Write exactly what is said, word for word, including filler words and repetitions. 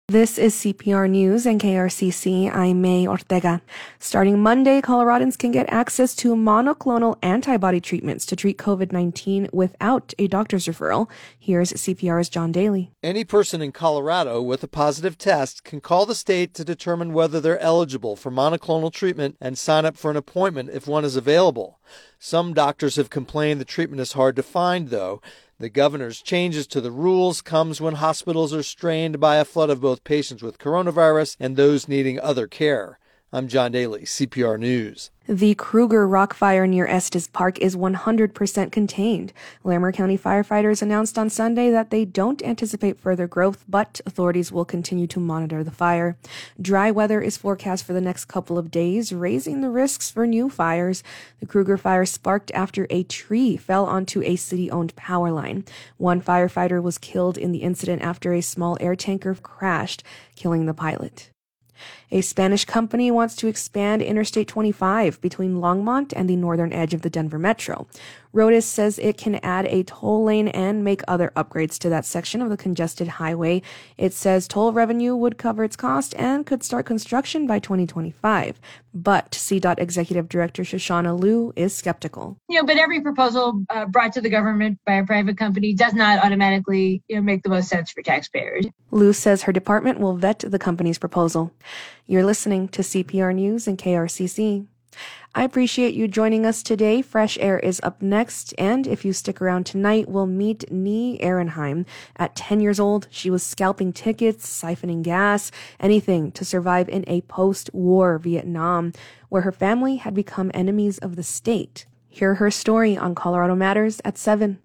This is C P R News and K R C C. I'm May Ortega. Starting Monday, Coloradans can get access to monoclonal antibody treatments to treat COVID nineteen without a doctor's referral. Here's C P R's John Daly. Any person in Colorado with a positive test can call the state to determine whether they're eligible for monoclonal treatment and sign up for an appointment if one is available. Some doctors have complained the treatment is hard to find, though. The governor's changes to the rules comes when hospitals are strained by a flood of both patients with coronavirus and those needing other care. I'm John Daly, C P R News. The Kruger Rock Fire near Estes Park is one hundred percent contained. Larimer County firefighters announced on Sunday that they don't anticipate further growth, but authorities will continue to monitor the fire. Dry weather is forecast for the next couple of days, raising the risks for new fires. The Kruger fire sparked after a tree fell onto a city-owned power line. One firefighter was killed in the incident after a small air tanker crashed, killing the pilot. A Spanish company wants to expand Interstate twenty-five between Longmont and the northern edge of the Denver metro. Rodas says it can add a toll lane and make other upgrades to that section of the congested highway. It says toll revenue would cover its cost and could start construction by twenty twenty-five. But C DOT Executive Director Shoshana Liu is skeptical. You know, but every proposal uh, brought to the government by a private company does not automatically, you know, make the most sense for taxpayers. Liu says her department will vet the company's proposal. You're listening to C P R News and K R C C. I appreciate you joining us today. Fresh Air is up next, and if you stick around tonight, we'll meet Nee Ehrenheim. At ten years old, she was scalping tickets, siphoning gas, anything to survive in a post-war Vietnam, where her family had become enemies of the state. Hear her story on Colorado Matters at seven.